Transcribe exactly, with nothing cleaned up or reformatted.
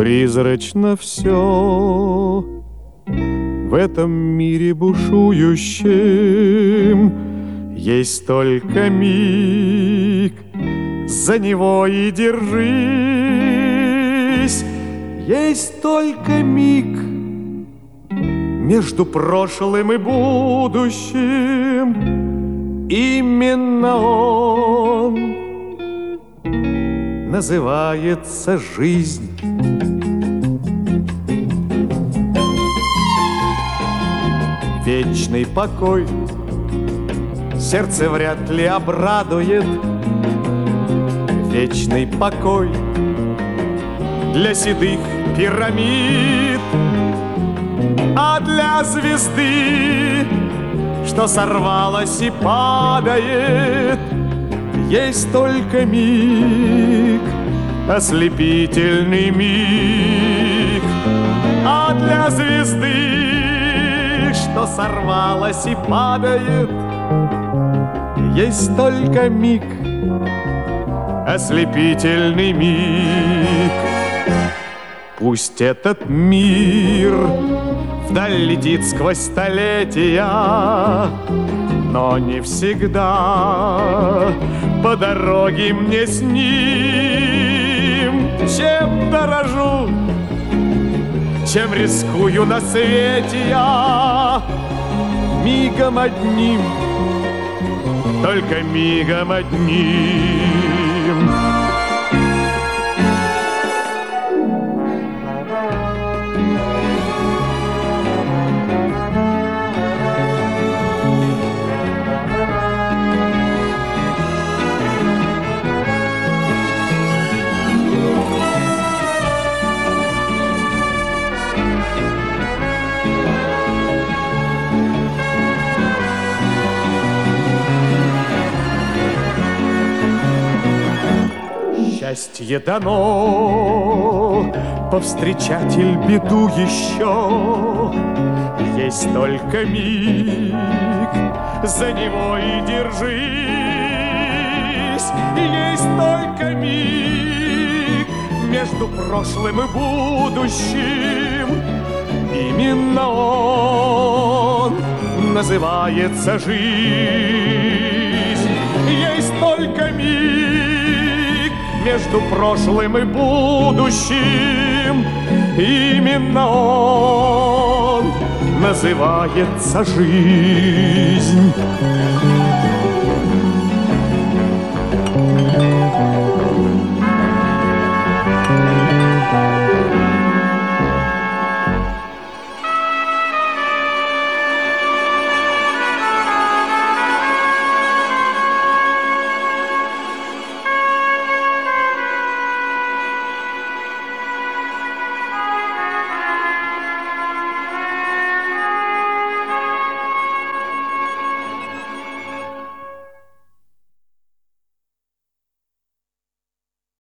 Призрачно все в этом мире бушующем. Есть только миг, за него и держись. Есть только миг между прошлым и будущим. Именно он называется жизнь. Вечный покой сердце вряд ли обрадует. Вечный покой для седых пирамид, а для звезды, что сорвалась и падает, есть только миг, ослепительный миг. А для звезды, что сорвалась и падает, есть только миг, ослепительный миг. Пусть этот мир вдаль летит сквозь столетия, но не всегда по дороге мне с ним. Чем дорожу, чем рискую на свете я, мигом одним, только мигом одним. Счастье дано повстречать иль беду еще. Есть только миг, за него и держись. Есть только миг между прошлым и будущим. Именно он называется жизнь. Есть только миг между прошлым и будущим. Именно он называется жизнь.